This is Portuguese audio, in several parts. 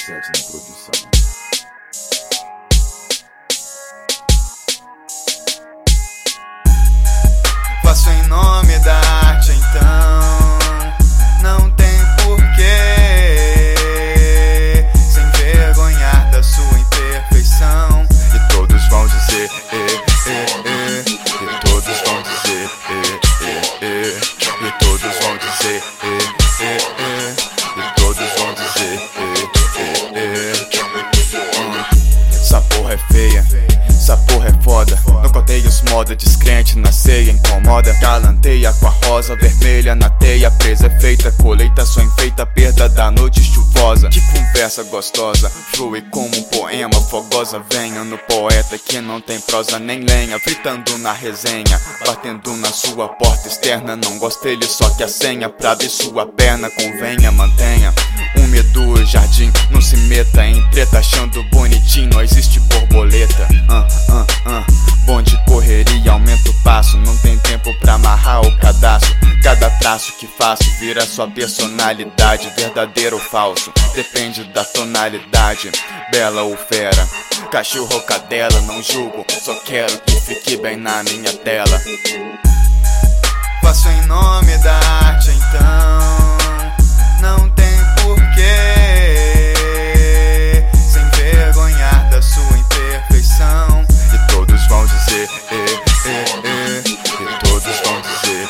7 na produção. Faço em nome da arte, então não tem porquê se envergonhar da sua imperfeição. E todos vão dizer, e todos vão dizer, e todos vão dizer, e todos vão dizer, essa porra é feia, essa porra é foda. No coteios moda, descrente na ceia incomoda. Galanteia com a rosa vermelha na teia. Presa é feita, colheita só enfeita. Perda da noite chuvosa. Que conversa gostosa, flui como um poema. Fogosa venha no poeta que não tem prosa nem lenha. Fritando na resenha, batendo na sua porta externa. Não gosta ele só que a senha. Pra ver sua perna, convenha, mantenha úmido jardim, não se meta em treta. Achando bonitinho, não existe borboleta. Bonde correria, aumenta o passo. Não tem tempo pra amarrar o cadastro. Cada traço que faço vira sua personalidade. Verdadeiro ou falso, depende da tonalidade. Bela ou fera, cachorro ou cadela, não julgo, só quero que fique bem na minha tela. Faço em nome da arte, então não tem porquê se envergonhar da sua imperfeição. E todos vão dizer, e todos vão dizer,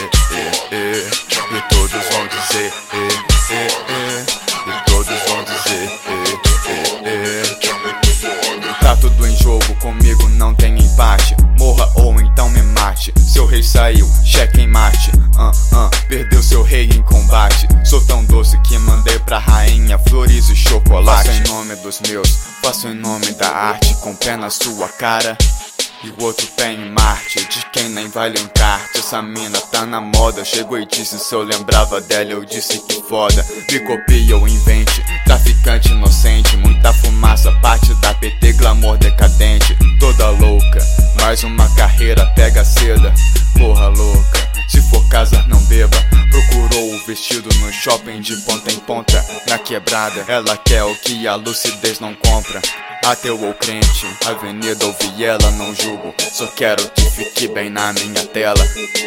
e todos vão dizer, e todos vão dizer, tá tudo em jogo, comigo não tem empate. Morra ou então me mate. Seu rei saiu, cheque em mate. Perdeu seu rei em combate. Sou tão doce que mandei pra rainha flores e chocolate. Faço em nome dos meus, faço em nome da arte. Com pé na sua cara e o outro pé em Marte, de quem nem vale um kart. Essa mina tá na moda, chegou e disse se eu lembrava dela, eu disse que foda. Me copia ou invente, traficante inocente. Muita fumaça, parte da PT, glamour decadente. Toda louca, mais uma carreira, pega seda. Porra louca, se for casar não beba. Procurou o vestido no shopping de ponta em ponta. Na quebrada, ela quer o que a lucidez não compra. Ateu ou crente, avenida ou viela, não julgo, só quero que fique bem na minha tela.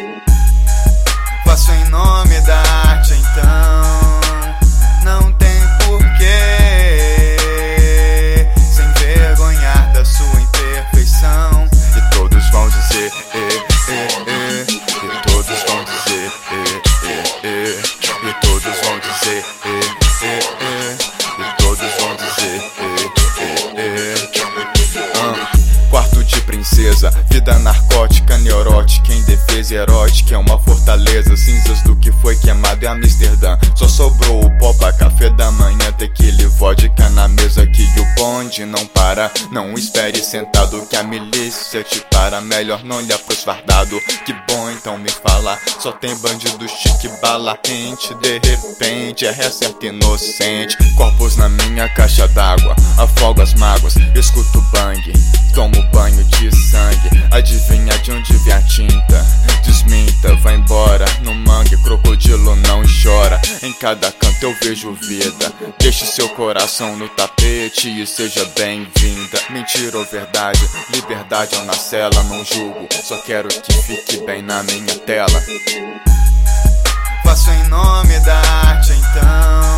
Faço em nome da arte, então não tem porquê se envergonhar da sua imperfeição. E todos vão dizer, e todos vão dizer, e todos vão dizer, e todos vão dizer, quarto de princesa, vida narcótica, neurótica, indefesa, erótica. É uma fortaleza, cinzas do que foi queimado em Amsterdã. Só sobrou o pó pra café da manhã, tequila e vodka na mesa que o bonde não para. Não espere sentado que a milícia te para. Melhor não olhar pros fardados, que bom então me fala. Só tem bandido chique, bala rente. De repente é recerto inocente. Corpos na minha caixa d'água, afogo as mágoas, escuto bang, tomo banho de sangue. Adivinha de onde vem a tinta? Desminta, vai embora. No mangue, crocodilo não chora. Em cada canto eu vejo vida. Deixe seu coração no tapete e seja bem-vinda. Mentira ou verdade, liberdade ou na cela, não julgo, só quero que fique bem na minha tela. Faço em nome da arte, então